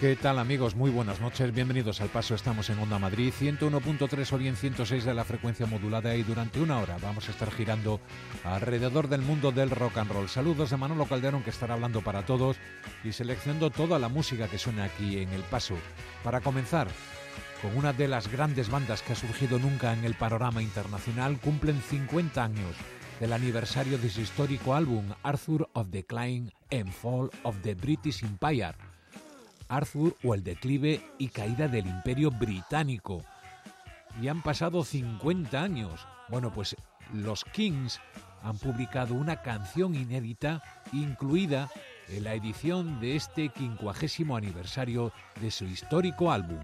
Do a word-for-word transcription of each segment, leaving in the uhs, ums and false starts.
¿Qué tal, amigos? Muy buenas noches, bienvenidos al Paso. Estamos en Onda Madrid, ciento uno punto tres o bien ciento seis de la frecuencia modulada, y durante una hora vamos a estar girando alrededor del mundo del rock and roll. Saludos de Manolo Calderón, que estará hablando para todos y seleccionando toda la música que suena aquí en El Paso. Para comenzar, con una de las grandes bandas que ha surgido nunca en el panorama internacional, cumplen cincuenta años del aniversario de su histórico álbum Arthur of the Decline and Fall of the British Empire. Arthur, o el declive y caída del Imperio Británico. Y han pasado cincuenta años. Bueno, pues los Kings han publicado una canción inédita incluida en la edición de este quincuagésimo aniversario de su histórico álbum.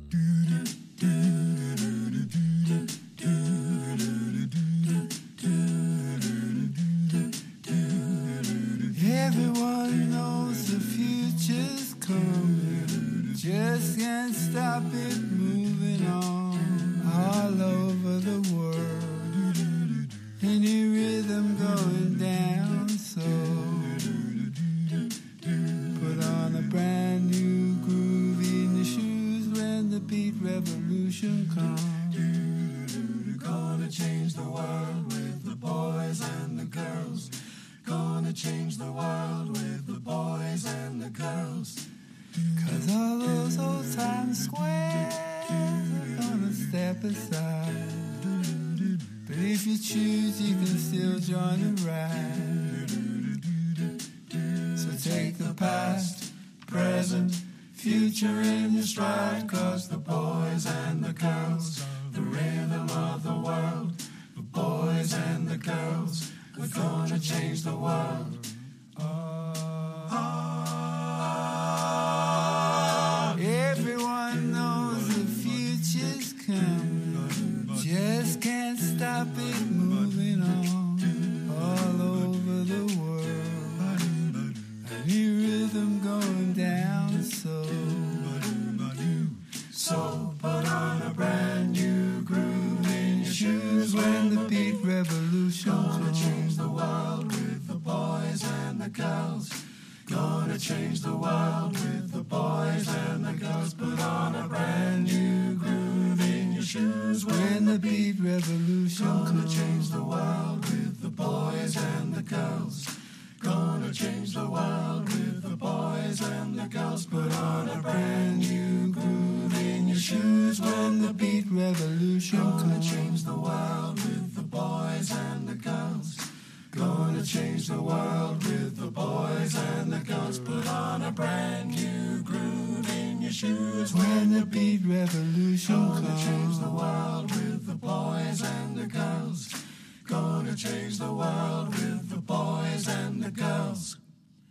Everyone knows the future's coming. Just can't stop it moving on all over the world. Any rhythm going down, so put on a brand new groove in your shoes when the beat revolution comes. Gonna change the world with the boys and the girls. Gonna change the world with the boys and the girls. Cause all those old time squares are gonna step aside. But if you choose, you can still join the ride. So take the past, present, future in your stride. Cause the boys and the girls, the rhythm of the world. The boys and the girls, we're gonna change the world. Everyone knows the future's coming. Just can't stop it moving on all over the world. A new rhythm going down, so So put on a brand new groove in your shoes when the beat revolution comes. Gonna change the world with the boys and the girls. Gonna change the world with the boys and the girls. Put on a brand new groove in your shoes when the beat revolution comes. Gonna change the world with the boys and the girls. Gonna change the world with the boys and the girls. Put on a brand new groove in your shoes when the beat revolution comes. Gonna change the world with the boys and the girls. Gonna change the world with the boys and the girls. Put on a brand new groove in your shoes when the beat revolution comes. Gonna change the world with the boys and the girls. Gonna change the world with the boys and the girls.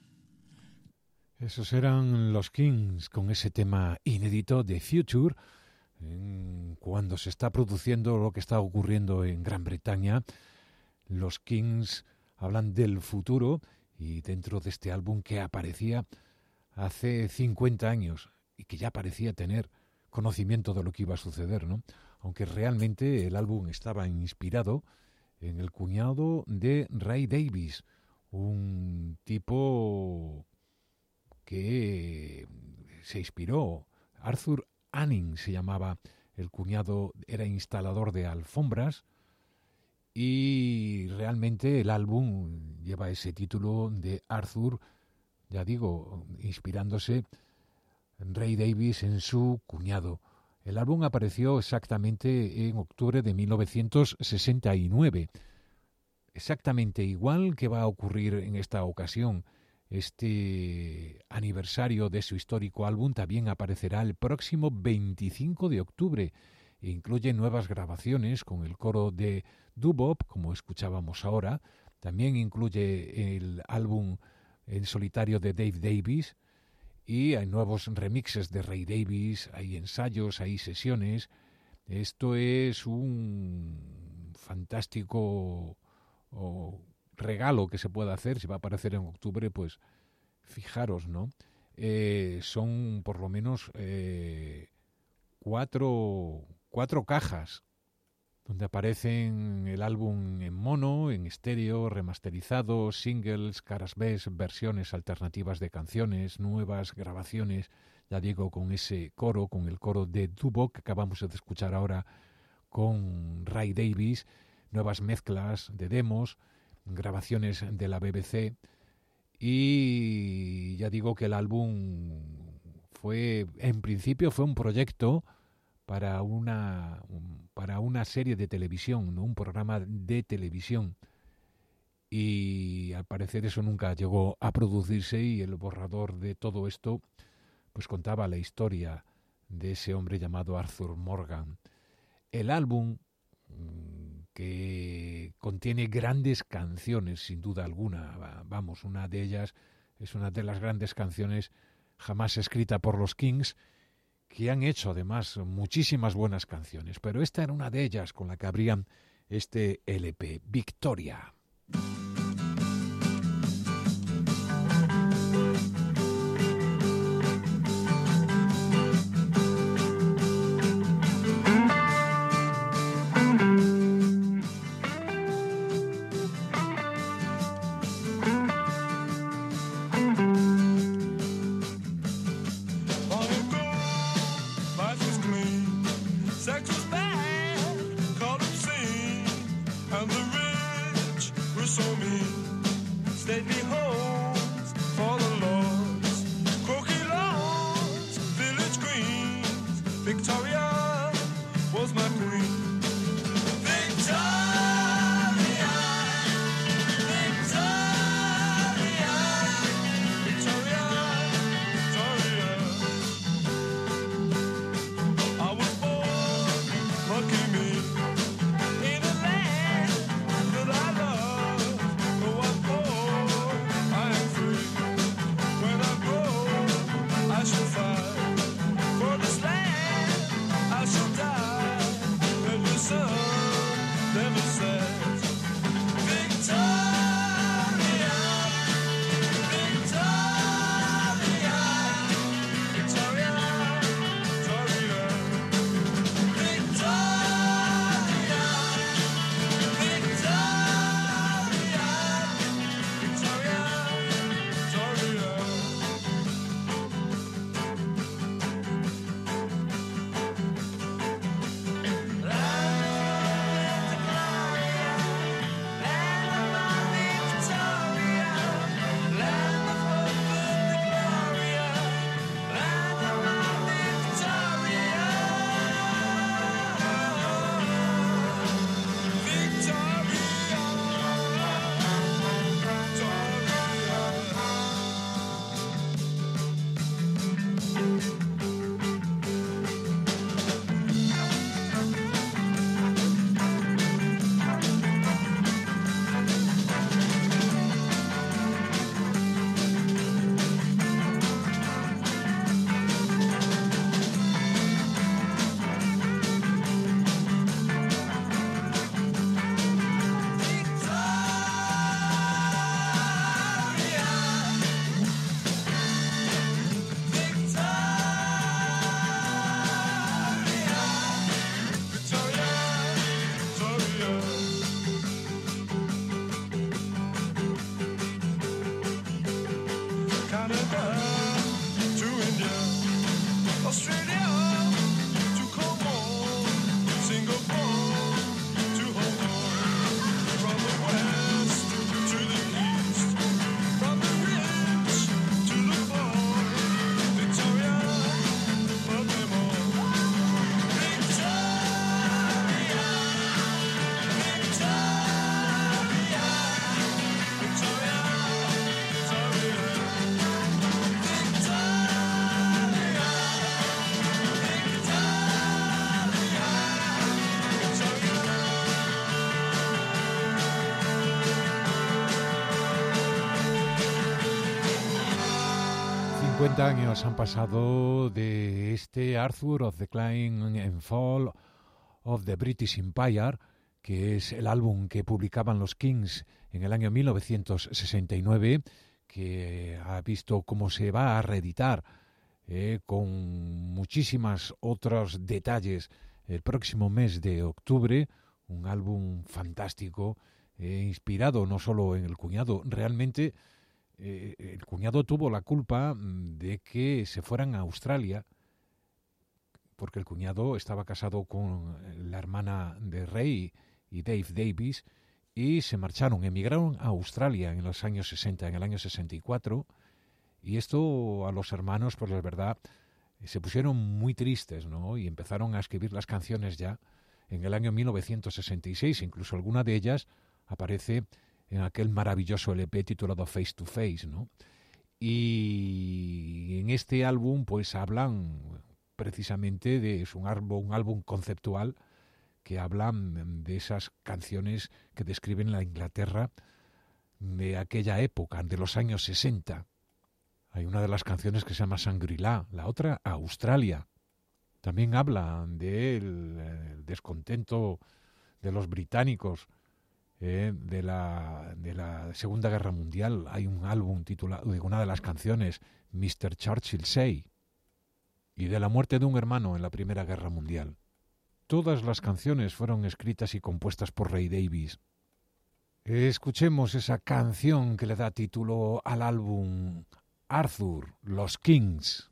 Esos eran los Kings con ese tema inédito de Future, en cuando se está produciendo lo que está ocurriendo en Gran Bretaña. Los Kings hablan del futuro, y dentro de este álbum que aparecía hace cincuenta años y que ya parecía tener conocimiento de lo que iba a suceder, ¿no? Aunque realmente el álbum estaba inspirado en el cuñado de Ray Davies, un tipo que se inspiró. Arthur Anning se llamaba el cuñado, era instalador de alfombras, y realmente el álbum lleva ese título de Arthur, ya digo, inspirándose en Ray Davies, en su cuñado. El álbum apareció exactamente en octubre de mil novecientos sesenta y nueve. Exactamente igual que va a ocurrir en esta ocasión. Este aniversario de su histórico álbum también aparecerá el próximo veinticinco de octubre. E incluye nuevas grabaciones con el coro de doo-wop, como escuchábamos ahora. También incluye el álbum en solitario de Dave Davies, y hay nuevos remixes de Ray Davies, hay ensayos, hay sesiones. Esto es un fantástico oh, regalo que se puede hacer. Si va a aparecer en octubre, pues fijaros, ¿no? Eh, son por lo menos eh, cuatro, cuatro cajas donde aparecen el álbum en mono, en estéreo, remasterizado, singles, caras B, versiones alternativas de canciones, nuevas grabaciones ya digo, con ese coro, con el coro de Dubo que acabamos de escuchar ahora con Ray Davies, nuevas mezclas de demos, grabaciones de la B B C, y ya digo que el álbum fue, en principio fue un proyecto para una, para una serie de televisión, ¿no? Un programa de televisión, y al parecer eso nunca llegó a producirse, y el borrador de todo esto pues contaba la historia de ese hombre llamado Arthur Morgan. El álbum, que contiene grandes canciones, sin duda alguna, vamos, una de ellas es una de las grandes canciones jamás escrita por los Kings, que han hecho además muchísimas buenas canciones, pero esta era una de ellas con la que abrían este L P, Victoria. cincuenta años han pasado de este Arthur of the Decline and Fall of the British Empire, que es el álbum que publicaban los Kings en el año mil novecientos sesenta y nueve, que ha visto cómo se va a reeditar eh, con muchísimas otros detalles el próximo mes de octubre, un álbum fantástico, eh, inspirado no solo en el cuñado, realmente eh, el cuñado tuvo la culpa de que se fueran a Australia, porque el cuñado estaba casado con la hermana de Ray y Dave Davis, y se marcharon, emigraron a Australia en los años sesenta, en el año sesenta y cuatro, y esto a los hermanos, pues la verdad, se pusieron muy tristes, ¿no? Y empezaron a escribir las canciones ya en el año mil novecientos sesenta y seis, incluso alguna de ellas aparece en aquel maravilloso L P titulado Face to Face, ¿no? Y en este álbum pues hablan precisamente de, es un álbum, un álbum conceptual que hablan de esas canciones que describen la Inglaterra de aquella época, de los años sesenta. Hay una de las canciones que se llama Shangri-La, la otra Australia. También habla del descontento de los británicos eh, de, la, de la Segunda Guerra Mundial. Hay un álbum titulado, de una de las canciones, mister Churchill Say, y de la muerte de un hermano en la Primera Guerra Mundial. Todas las canciones fueron escritas y compuestas por Ray Davies. Escuchemos esa canción que le da título al álbum Arthur, los Kings.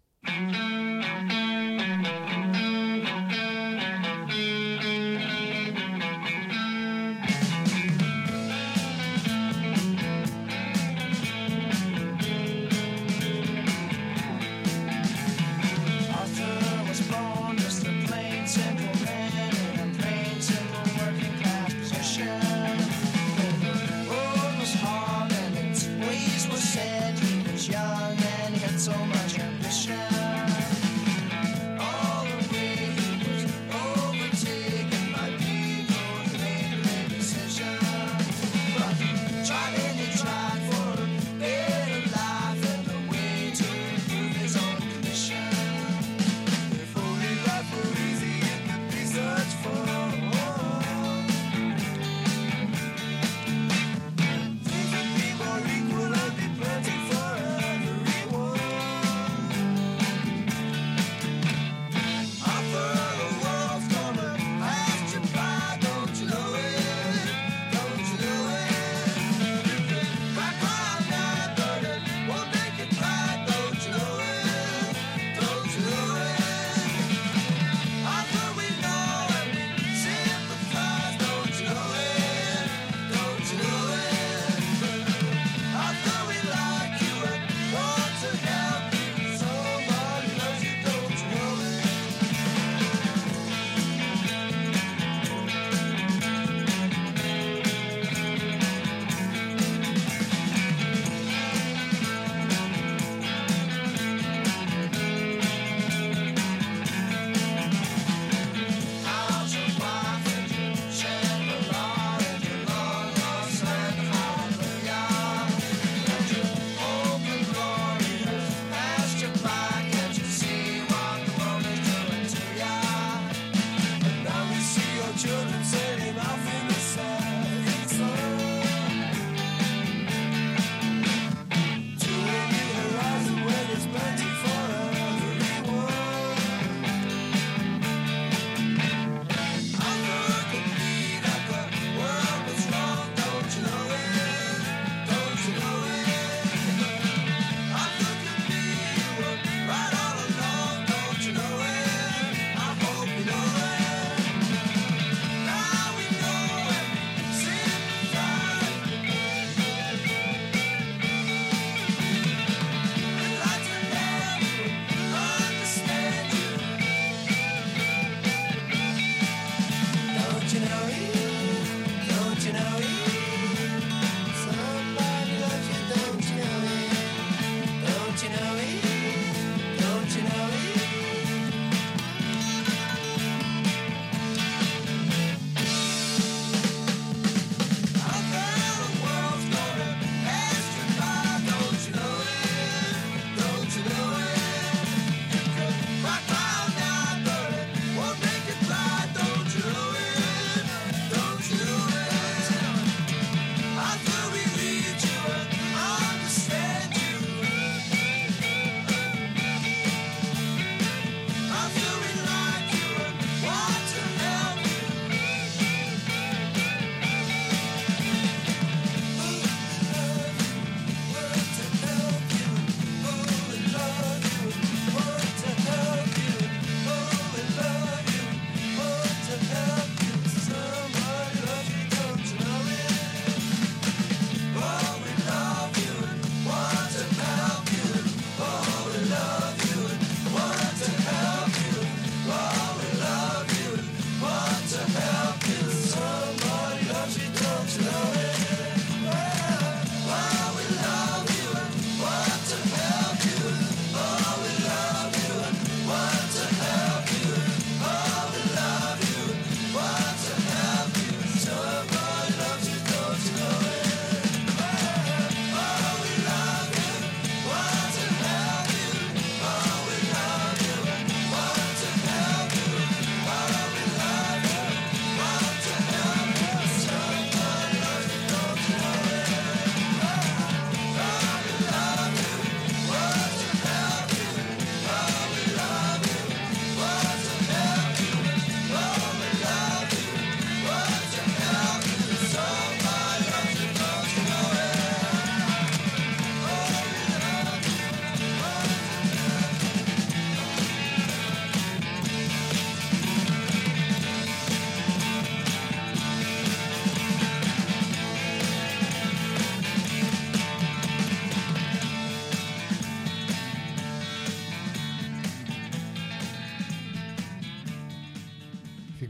Young and he had so much ambition.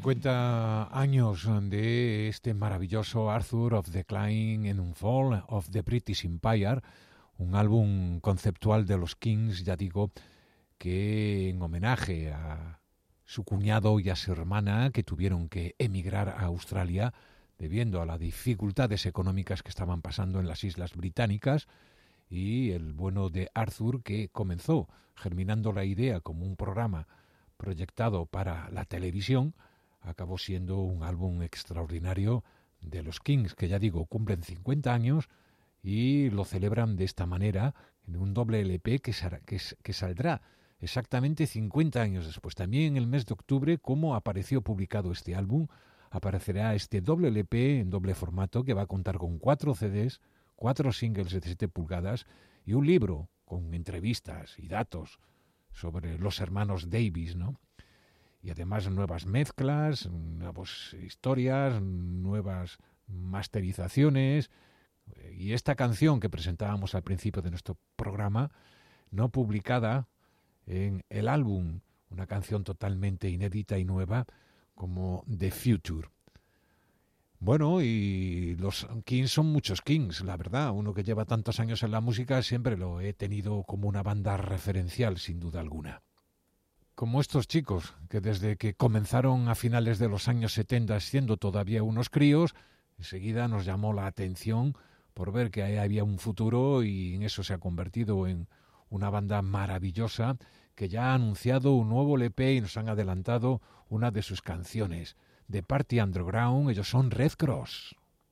cincuenta años de este maravilloso Arthur of the Decline and Fall of the British Empire, un álbum conceptual de los Kings, ya digo, que en homenaje a su cuñado y a su hermana, que tuvieron que emigrar a Australia debido a las dificultades económicas que estaban pasando en las Islas Británicas, y el bueno de Arthur, que comenzó germinando la idea como un programa proyectado para la televisión, acabó siendo un álbum extraordinario de los Kings, que ya digo, cumplen cincuenta años y lo celebran de esta manera en un doble L P que, que, que saldrá exactamente cincuenta años después. También en el mes de octubre, como apareció publicado este álbum, aparecerá este doble L P en doble formato que va a contar con cuatro C Ds, cuatro singles de siete pulgadas y un libro con entrevistas y datos sobre los hermanos Davis, ¿no? Y además nuevas mezclas, nuevas historias, nuevas masterizaciones. Y esta canción que presentábamos al principio de nuestro programa, no publicada en el álbum, una canción totalmente inédita y nueva como The Future. Bueno, y los Kings son muchos Kings, la verdad. Uno que lleva tantos años en la música siempre lo he tenido como una banda referencial, sin duda alguna. Como estos chicos, que desde que comenzaron a finales de los años setenta, siendo todavía unos críos, enseguida nos llamó la atención por ver que ahí había un futuro, y en eso se ha convertido en una banda maravillosa que ya ha anunciado un nuevo L P y nos han adelantado una de sus canciones. De Party Underground, ellos son Red Cross.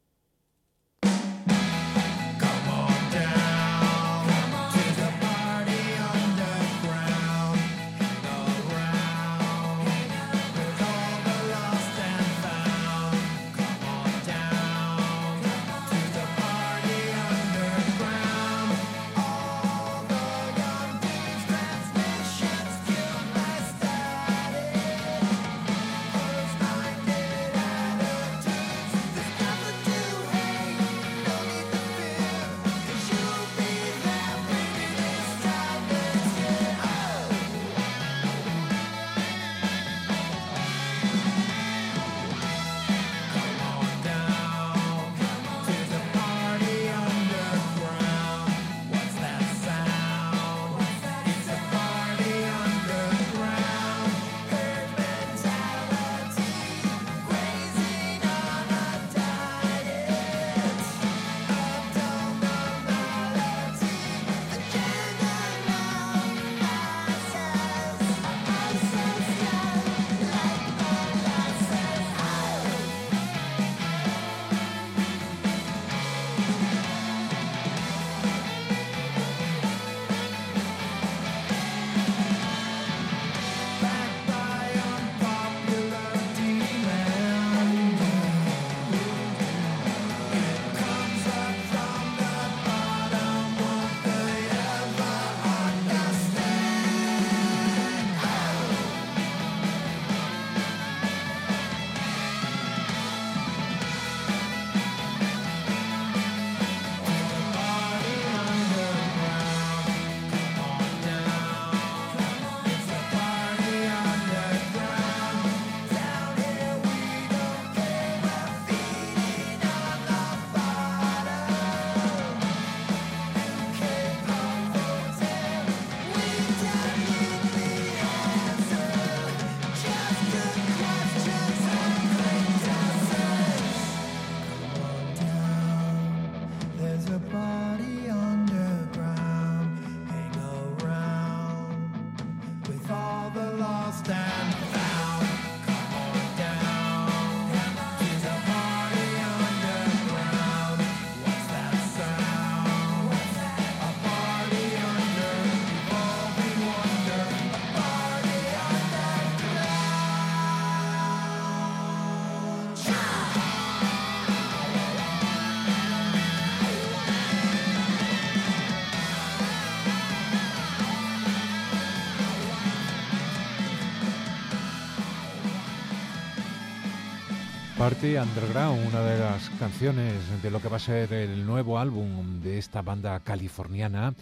Party Underground, una de las canciones de lo que va a ser el nuevo álbum de esta banda californiana,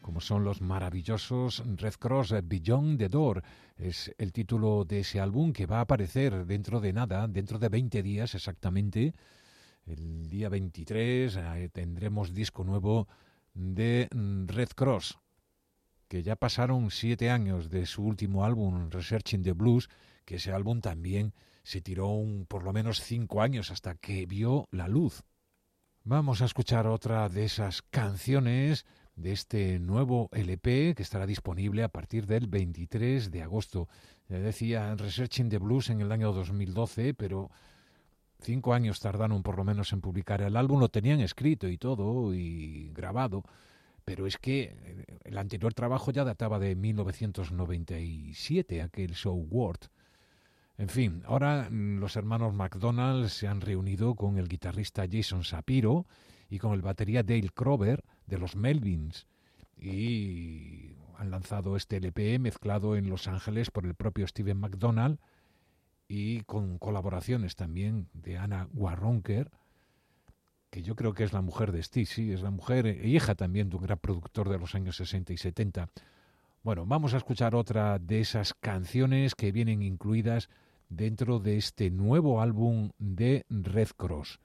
como son los maravillosos Red Cross. Beyond the Door es el título de ese álbum que va a aparecer dentro de nada, dentro de veinte días exactamente. El día veintitrés eh, tendremos disco nuevo de Red Cross, que ya pasaron siete años de su último álbum, Researching the Blues, que ese álbum también se tiró un, por lo menos cinco años hasta que vio la luz. Vamos a escuchar otra de esas canciones de este nuevo L P que estará disponible a partir del veintitrés de agosto. Ya decía Researching the Blues en el año dos mil doce, pero cinco años tardaron por lo menos en publicar el álbum. Lo tenían escrito y todo y grabado, pero es que el anterior trabajo ya databa de mil novecientos noventa y siete, aquel Show World. En fin, ahora los hermanos McDonald se han reunido con el guitarrista Jason Shapiro y con el batería Dale Crover de los Melvins y han lanzado este L P mezclado en Los Ángeles por el propio Steven McDonald y con colaboraciones también de Anna Warronker, que yo creo que es la mujer de Steve, sí, es la mujer e hija también de un gran productor de los años sesenta y setenta. Bueno, vamos a escuchar otra de esas canciones que vienen incluidas dentro de este nuevo álbum de Red Cross.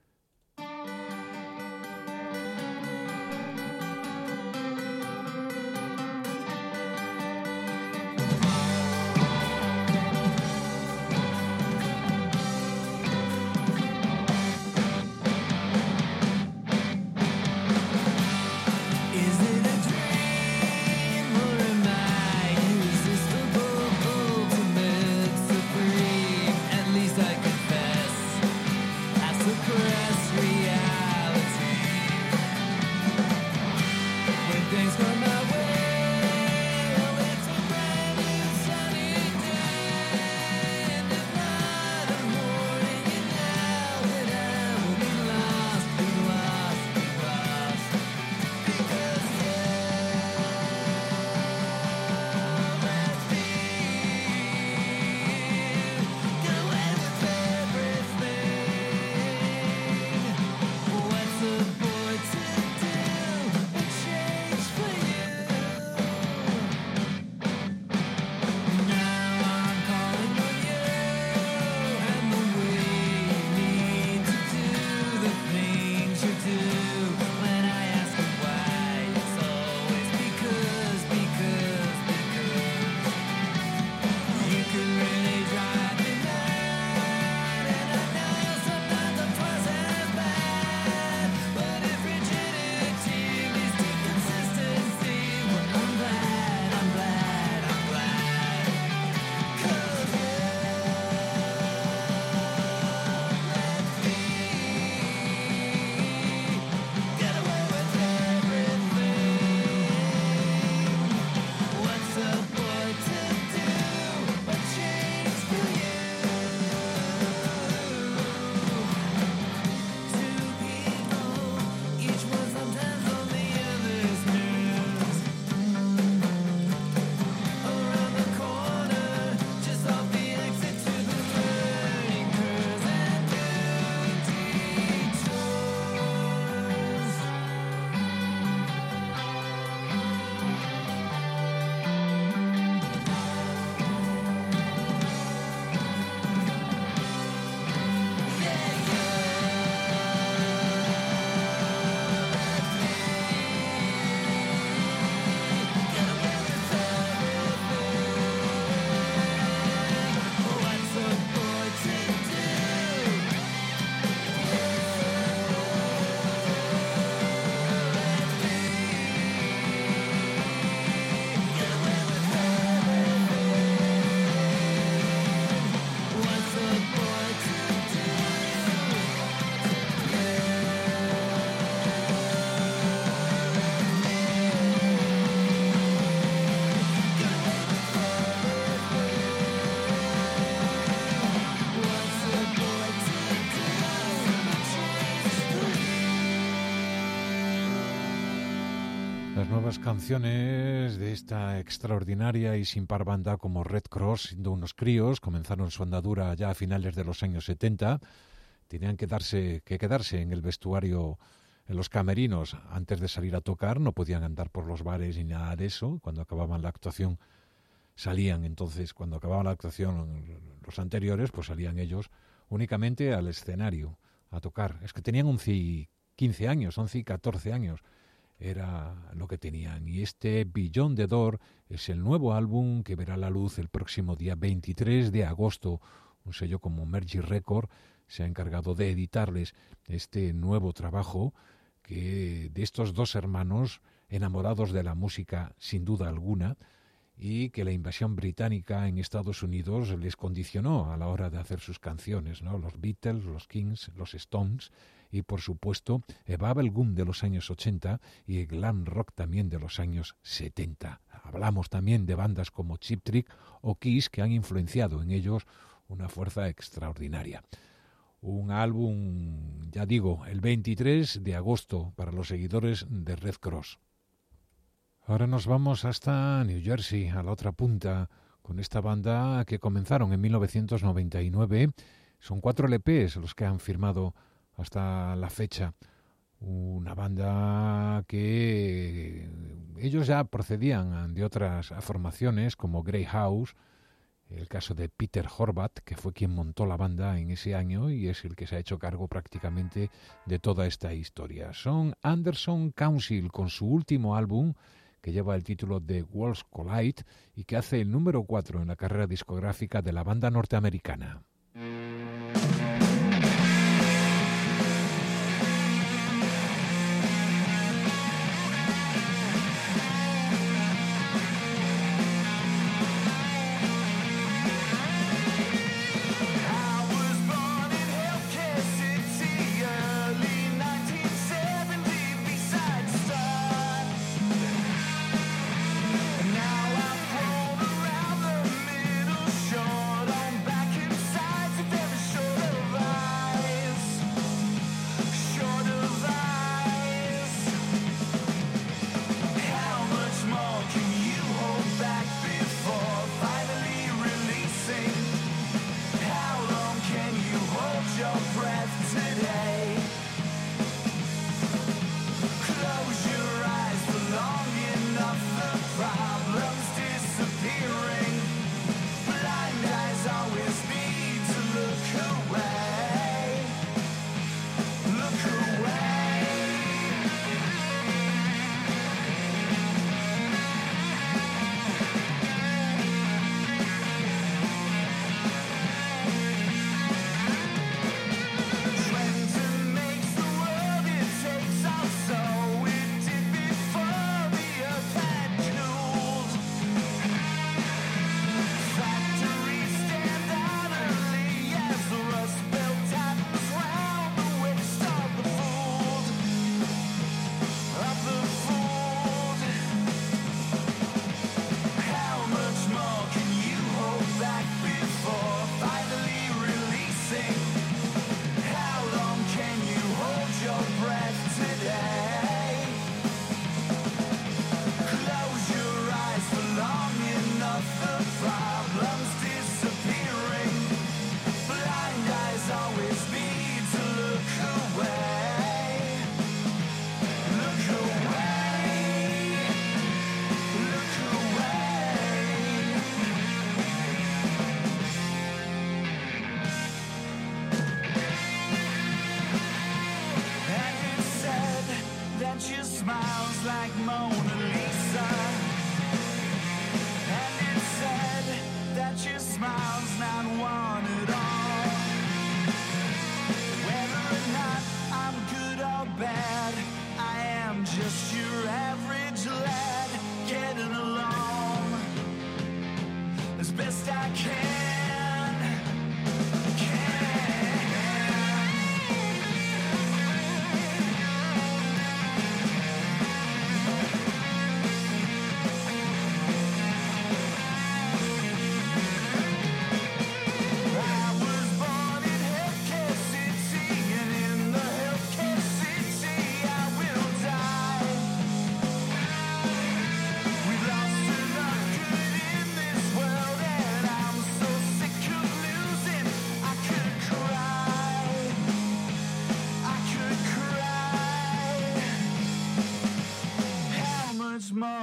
Nuevas canciones de esta extraordinaria y sin par banda como Red Cross, siendo unos críos, comenzaron su andadura ya a finales de los años setenta, tenían que, darse, que quedarse en el vestuario en los camerinos, antes de salir a tocar, no podían andar por los bares ni nada de eso. Cuando acababan la actuación, salían entonces, cuando acababa la actuación, los anteriores, pues salían ellos únicamente al escenario a tocar. Es que tenían once, quince años, once y catorce años. Era lo que tenían. Y este Beyond the Door es el nuevo álbum que verá la luz el próximo día veintitrés de agosto. Un sello como Mergy Record se ha encargado de editarles este nuevo trabajo que de estos dos hermanos enamorados de la música sin duda alguna, y que la invasión británica en Estados Unidos les condicionó a la hora de hacer sus canciones, ¿no? Los Beatles, los Kings, los Stones y, por supuesto, el bubblegum de los años ochenta y el glam rock también de los años setenta. Hablamos también de bandas como Cheap Trick o Kiss, que han influenciado en ellos una fuerza extraordinaria. Un álbum, ya digo, el veintitrés de agosto para los seguidores de Red Cross. Ahora nos vamos hasta New Jersey, a la otra punta, con esta banda que comenzaron en mil novecientos noventa y nueve. Son cuatro L Pes los que han firmado hasta la fecha. Una banda que ellos ya procedían de otras formaciones como Grey House, el caso de Peter Horvath, que fue quien montó la banda en ese año y es el que se ha hecho cargo prácticamente de toda esta historia. Son Anderson Council con su último álbum, que lleva el título de Worlds Collide y que hace el número cuatro en la carrera discográfica de la banda norteamericana.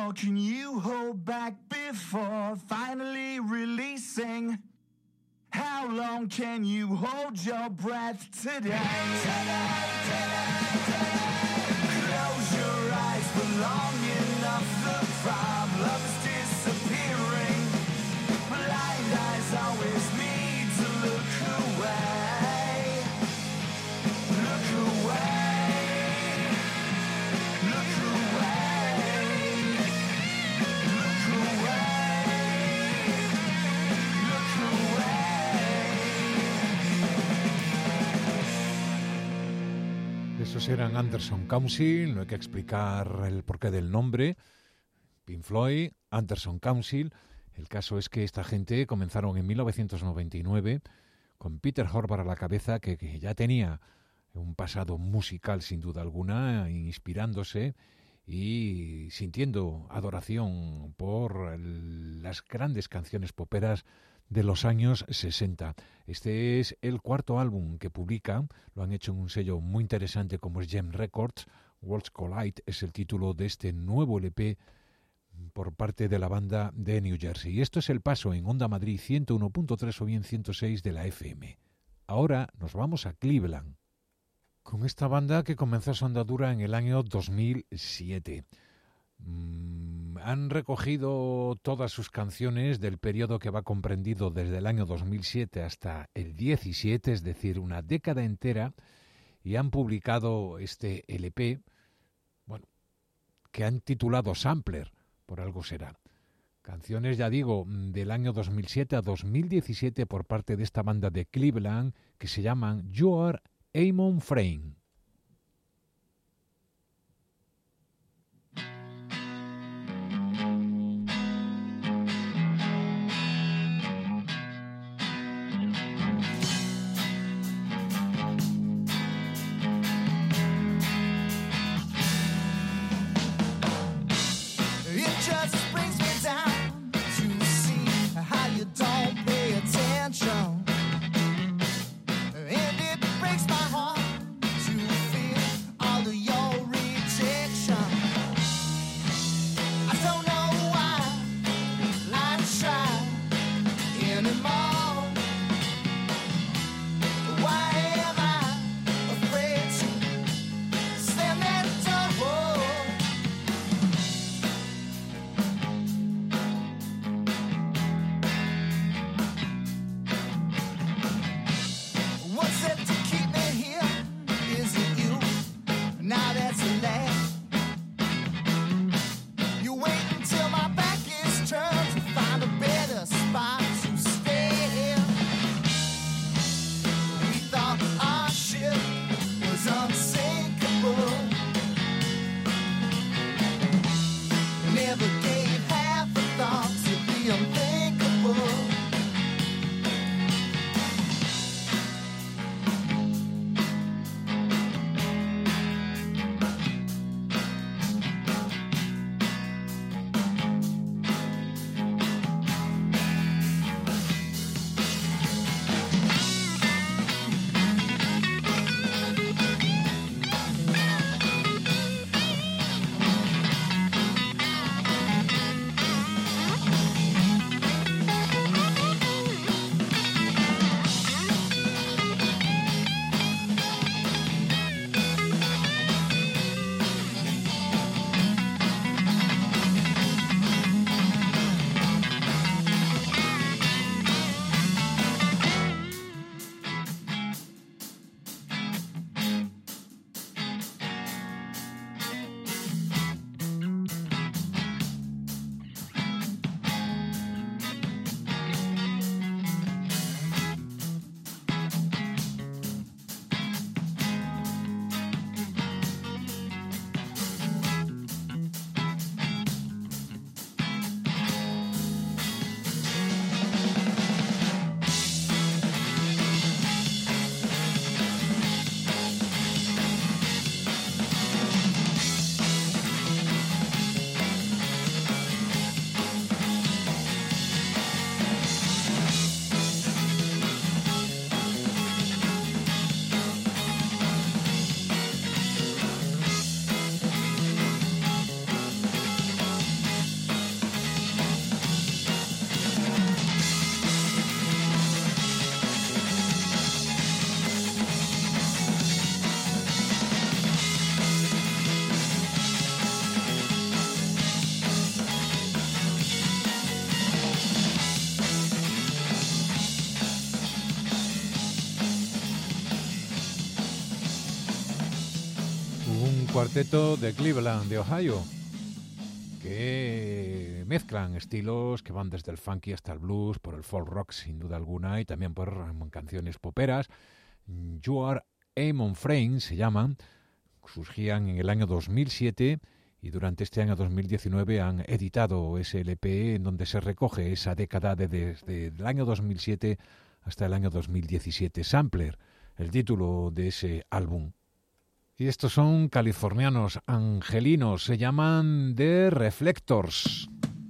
more can you hold back before finally releasing? How long can you hold your breath today? Today, today, today. Close your eyes for long enough, the problem's disappearing. Blind eyes always need to look away. Look away. Look away. Look away. Look away. Esos eran Anderson Council, no hay que explicar el porqué del nombre. Pink Floyd, Anderson Council. El caso es que esta gente comenzaron en mil novecientos noventa y nueve con Peter Horvath a la cabeza, que, que ya tenía un pasado musical sin duda alguna, inspirándose y sintiendo adoración por el, las grandes canciones poperas de los años sesenta. Este es el cuarto álbum que publican, lo han hecho en un sello muy interesante como es Gem Records. Worlds Collide es el título de este nuevo L P por parte de la banda de New Jersey. Y esto es El Paso en Onda Madrid ciento uno punto tres o bien ciento seis de la F M. Ahora nos vamos a Cleveland con esta banda que comenzó su andadura en el año dos mil siete. Mm, han recogido todas sus canciones del periodo que va comprendido desde el año dos mil siete hasta el diecisiete, es decir, una década entera, y han publicado este L P, bueno, que han titulado Sampler. Por algo será. Canciones, ya digo, del año dos mil siete a dos mil diecisiete por parte de esta banda de Cleveland que se llaman You Are Amon Frame. And it breaks my heart to cuarteto de Cleveland, de Ohio, que mezclan estilos que van desde el funky hasta el blues, por el folk rock sin duda alguna, y también por canciones poperas. You Are Amon Frame se llaman, surgían en el año dos mil siete y durante este año dos mil diecinueve han editado ese L P en donde se recoge esa década de desde el año dos mil siete hasta el año dos mil diecisiete. Sampler, el título de ese álbum. Y estos son californianos angelinos, se llaman The Reflectors.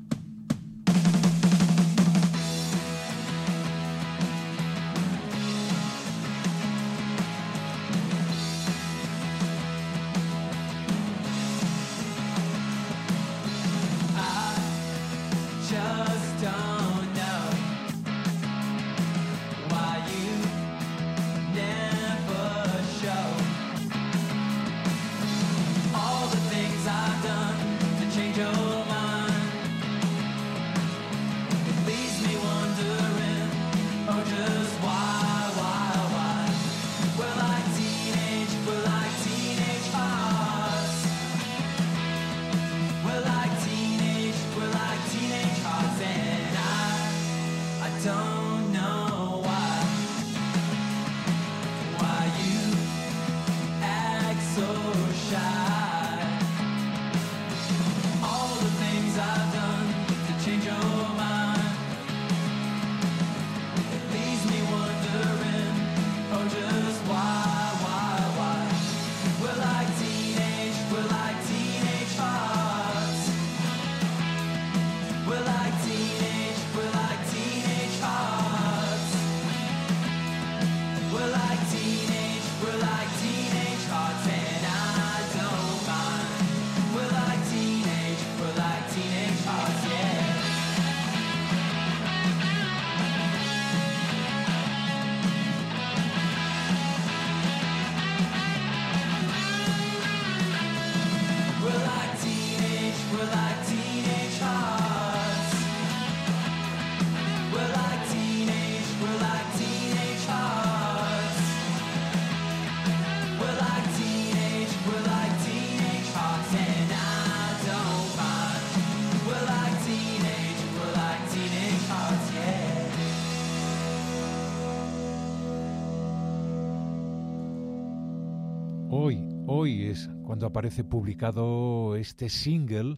Cuando aparece publicado este single,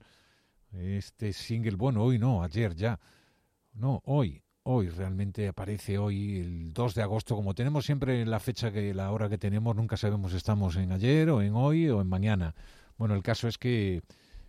este single, bueno, hoy no, ayer ya, no, hoy, hoy realmente aparece hoy, el dos de agosto, como tenemos siempre la fecha, que la hora que tenemos, nunca sabemos si estamos en ayer o en hoy o en mañana. Bueno, el caso es que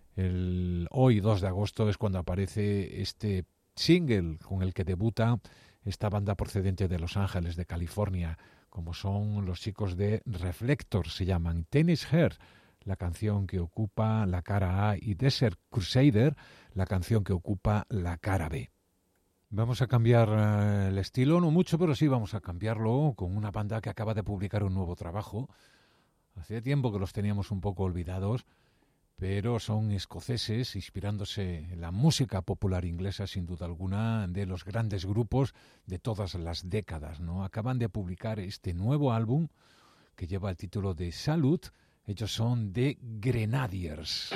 el hoy, dos de agosto, es cuando aparece este single con el que debuta esta banda procedente de Los Ángeles, de California, como son los chicos de Reflectors, se llaman Tennis Hair, la canción que ocupa la cara A, y Desert Crusader, la canción que ocupa la cara B. Vamos a cambiar uh, el estilo, no mucho, pero sí vamos a cambiarlo con una banda que acaba de publicar un nuevo trabajo. Hacía tiempo que los teníamos un poco olvidados, pero son escoceses, inspirándose en la música popular inglesa, sin duda alguna, de los grandes grupos de todas las décadas, ¿no? Acaban de publicar este nuevo álbum que lleva el título de Salute. Ellos son The Grenadiers.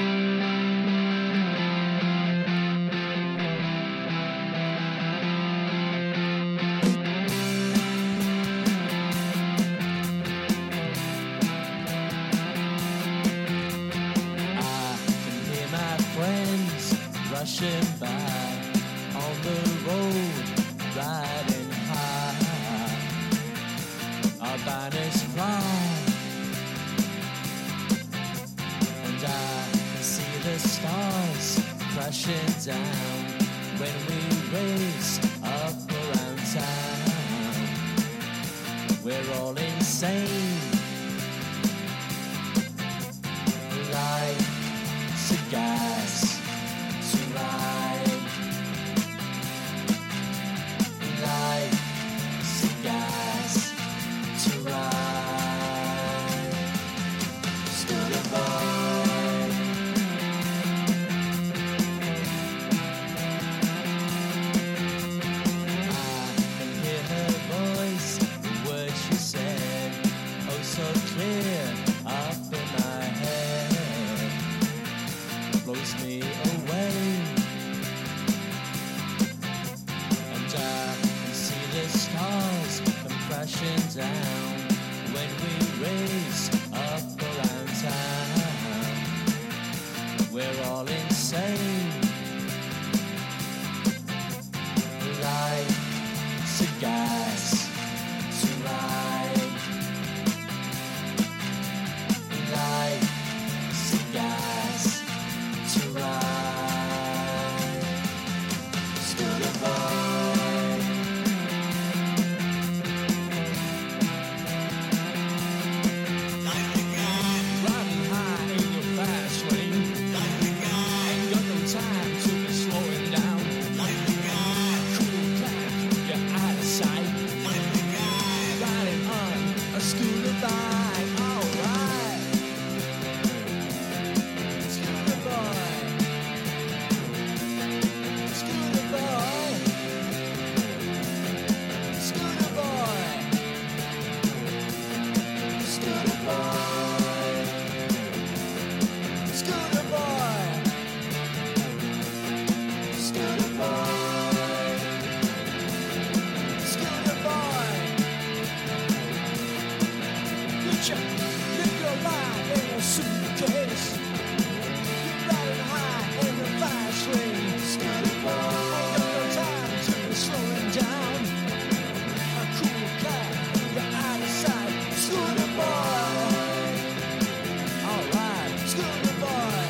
Rushing by on the road, riding high, our banners fly, and I see the stars crashing down when we race up around town. We're all insane, like cigars. Ride like cigars to ride. Stood above, I can hear her voice, the words she said. Oh, crashing down when we raise up around town. We're all insane, like cigars to ride, like cigars to ride. Scooter boy, riding high in your fast lane, ain't got no time to be slowing down. Cool cat, you're out of sight, riding on a scooter bike. Alright, scooter boy, scooter boy, scooter boy, scooter boy, scooter boy, scooter boy, scooter boy. Put your, live your life in a suitcase. You're riding high in the fast lane. Scooter boy, ain't got no time to be slowing down. A cool cat, you're out of sight. Scooter boy, alright. Scooter boy,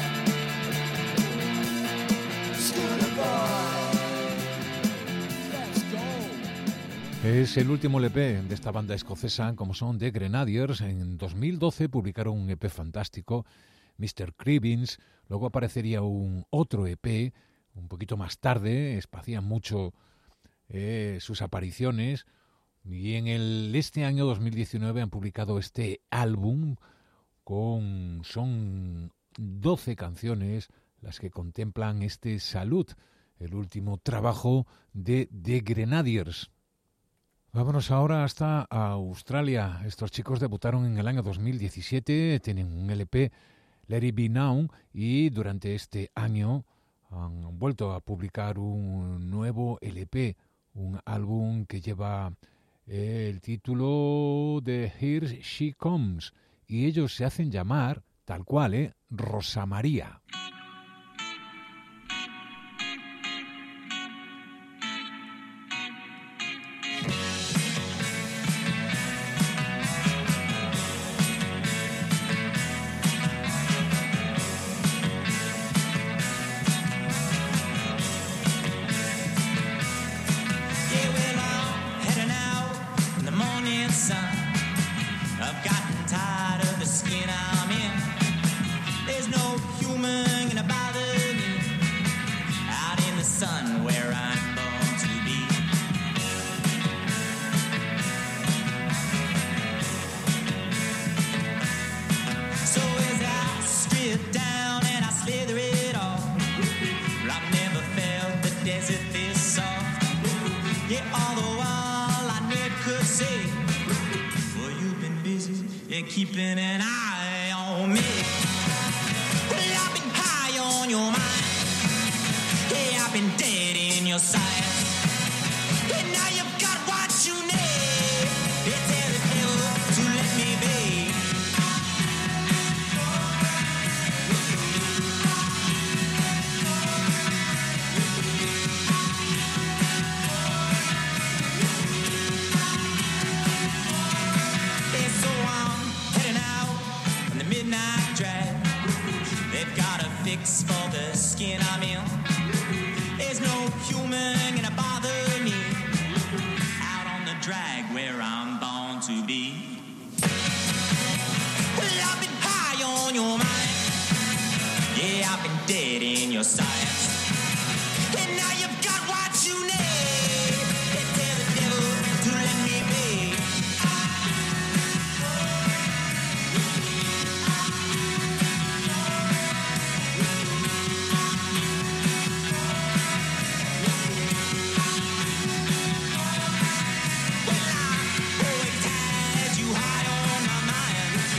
scooter boy. Let's go. Es el último L P de esta banda escocesa, como son The Grenadiers. En dos mil doce publicaron un E P fantástico, mister Cribbins. Luego aparecería un otro E P un poquito más tarde, espacían mucho eh, sus apariciones. Y en el, este año dos mil diecinueve han publicado este álbum con son doce canciones las que contemplan este Salud, el último trabajo de The Grenadiers. Vámonos ahora hasta Australia. Estos chicos debutaron en el año dos mil diecisiete, tienen un L P, Let It Be Now, y durante este año han vuelto a publicar un nuevo L P, un álbum que lleva el título de Here She Comes, y ellos se hacen llamar, tal cual, ¿eh? Rosa María. Yeah, well, I'm heading out in the morning sun. I've gotten tired of the skin I'm in. There's no human gonna bother me out in the sun where I'm born to be. So as I strip down and I slither it off, well, I've never felt the desert this soft. Yeah, all the while I never could say, well, you've been busy, yeah, keeping an eye on me. Well, I've been high on your mind, yeah, I've been dead in your sight. And now you've got what you need, yeah, tell the devil to let me be. Yeah, so I'm heading out on the midnight drive. They've got a fix for the skin I'm in. There's no human gonna bother me out on the drag where I'm born to be. Well, I've been high on your mind, yeah, I've been dead in your sights. And now you've got what you need, yeah, tell the devil to let me be.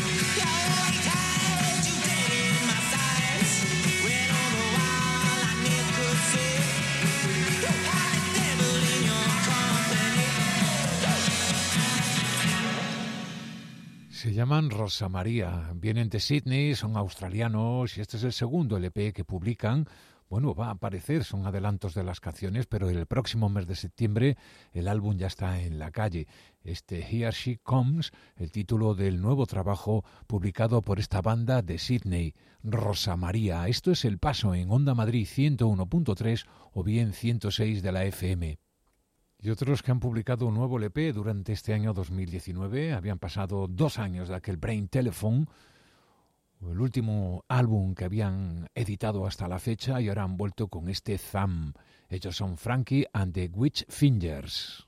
When all the while I Se llaman Rosa María, vienen de Sydney, son australianos y este es el segundo L P que publican. Bueno, va a aparecer, son adelantos de las canciones, pero el próximo mes de septiembre el álbum ya está en la calle. Este Here She Comes, el título del nuevo trabajo publicado por esta banda de Sydney, Rosa María. Esto es El Paso en Onda Madrid ciento uno punto tres o bien ciento seis de la F M. Y otros que han publicado un nuevo L P durante este año dos mil diecinueve, habían pasado dos años de aquel Brain Telephone, el último álbum que habían editado hasta la fecha, y ahora han vuelto con este Thumb. Ellos son Frankie and the Witch Fingers.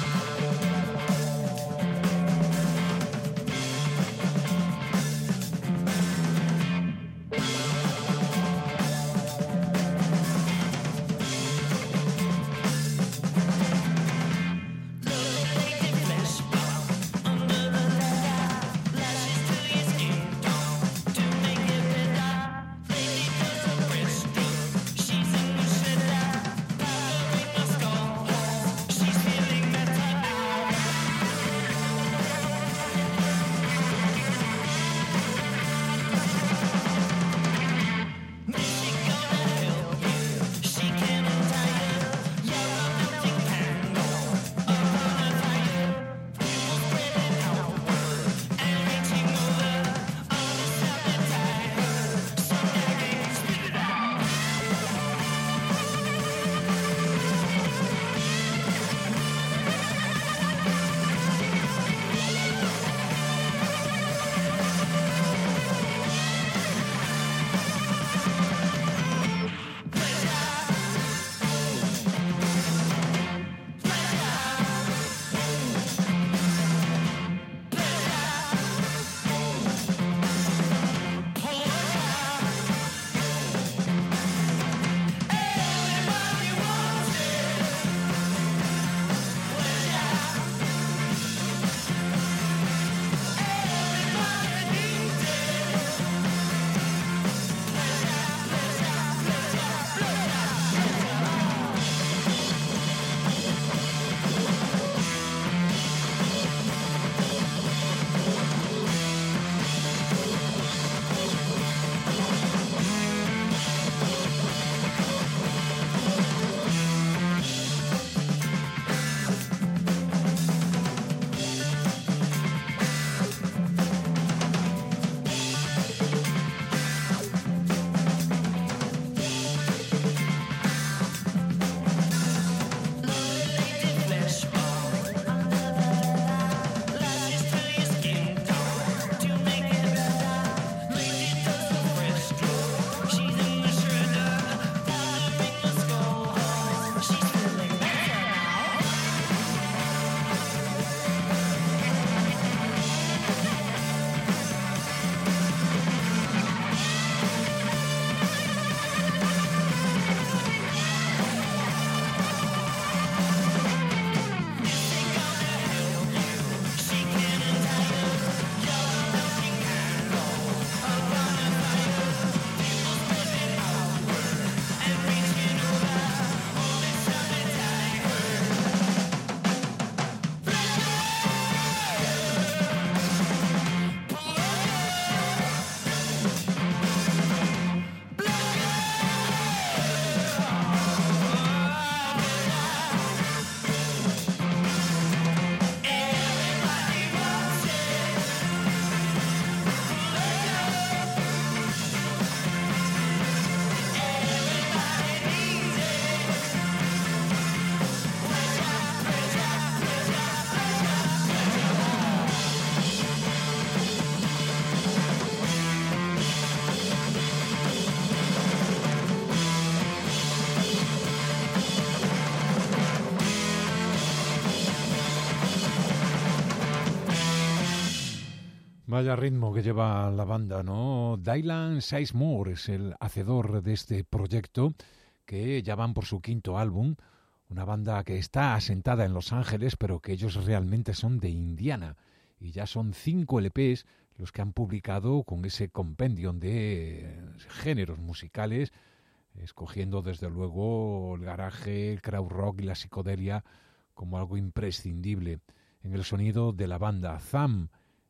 Vaya ritmo que lleva la banda, ¿no? Dylan Sizemore es el hacedor de este proyecto, que ya van por su quinto álbum, una banda que está asentada en Los Ángeles, pero que ellos realmente son de Indiana, y ya son cinco L Pes los que han publicado con ese compendium de géneros musicales, escogiendo desde luego el garaje, el crowd rock y la psicodelia como algo imprescindible en el sonido de la banda. Thumb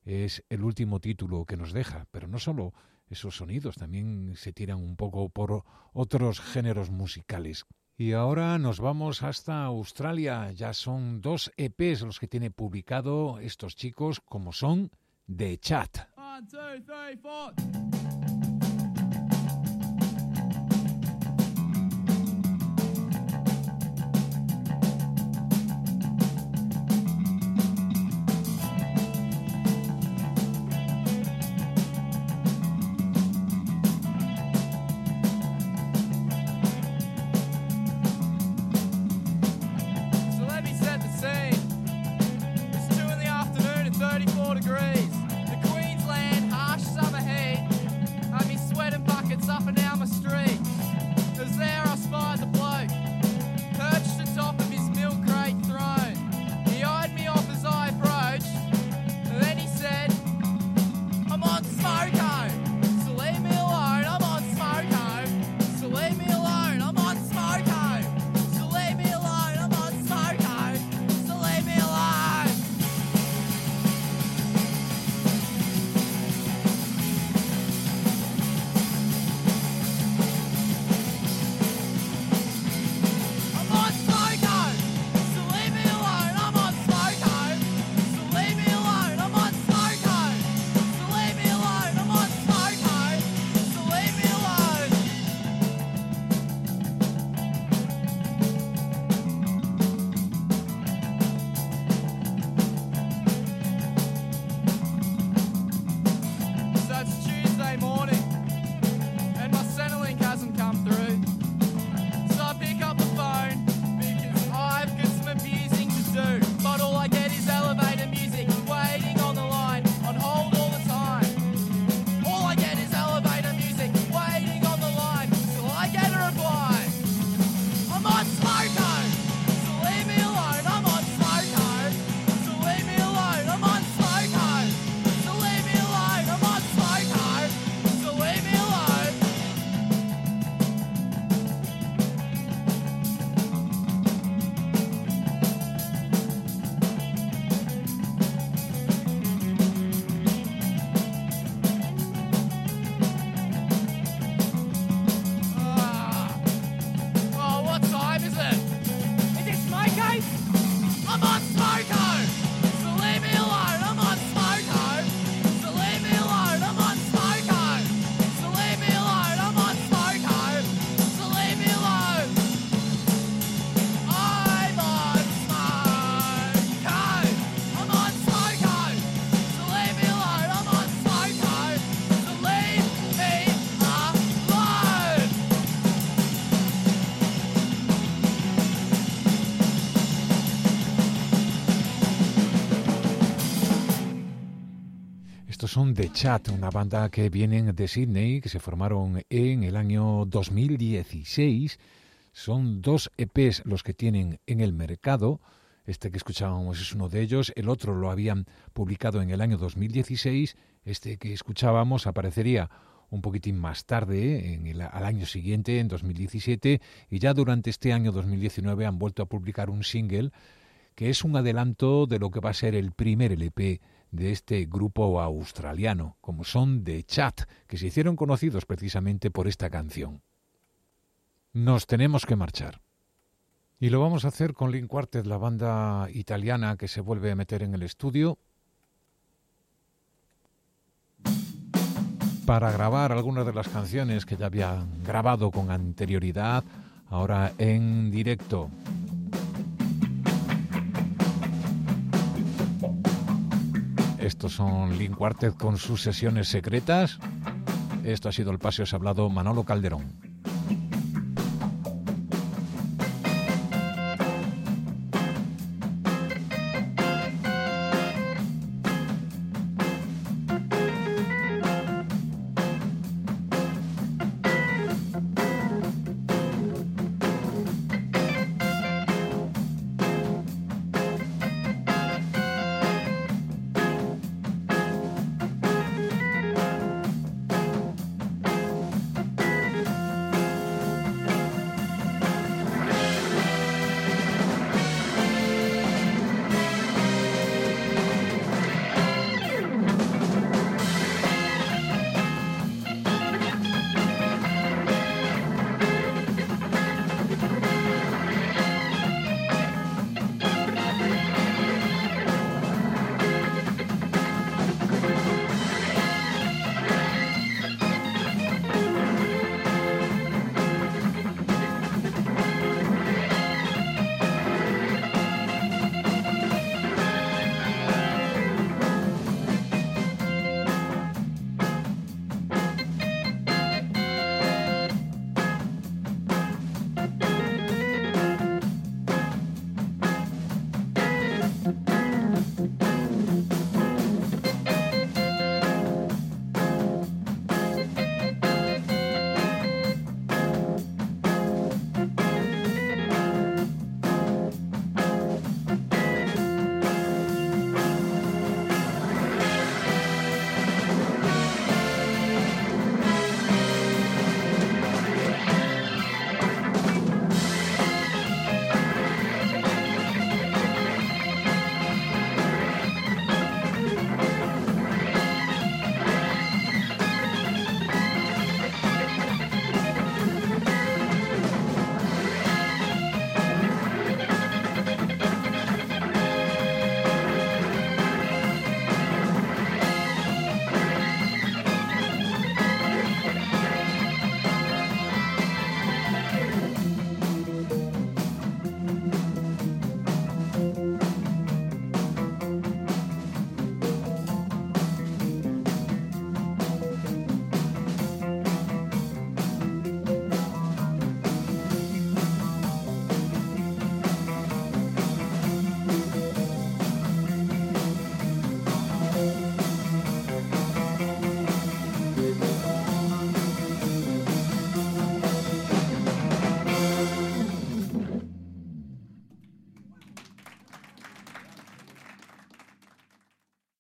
es el último título que nos deja, pero no solo esos sonidos, también se tiran un poco por otros géneros musicales. Y ahora nos vamos hasta Australia. Ya son dos E Pes los que tiene publicado estos chicos, como son The Chat. One, two, three, four. Son The Chat, una banda que vienen de Sydney, que se formaron en el año dos mil dieciséis. Son dos E Pes los que tienen en el mercado. Este que escuchábamos es uno de ellos. El otro lo habían publicado en el año dos mil dieciséis. Este que escuchábamos aparecería un poquitín más tarde, en el, al año siguiente, en dos mil diecisiete. Y ya durante este año dos mil diecinueve han vuelto a publicar un single que es un adelanto de lo que va a ser el primer L P de este grupo australiano, como son The Chat, que se hicieron conocidos precisamente por esta canción. Nos tenemos que marchar. Y lo vamos a hacer con Link Quartet, la banda italiana que se vuelve a meter en el estudio para grabar algunas de las canciones que ya habían grabado con anterioridad, ahora en directo. Estos son Link Quartet con sus sesiones secretas. Esto ha sido El Paseo Hablado, Manolo Calderón.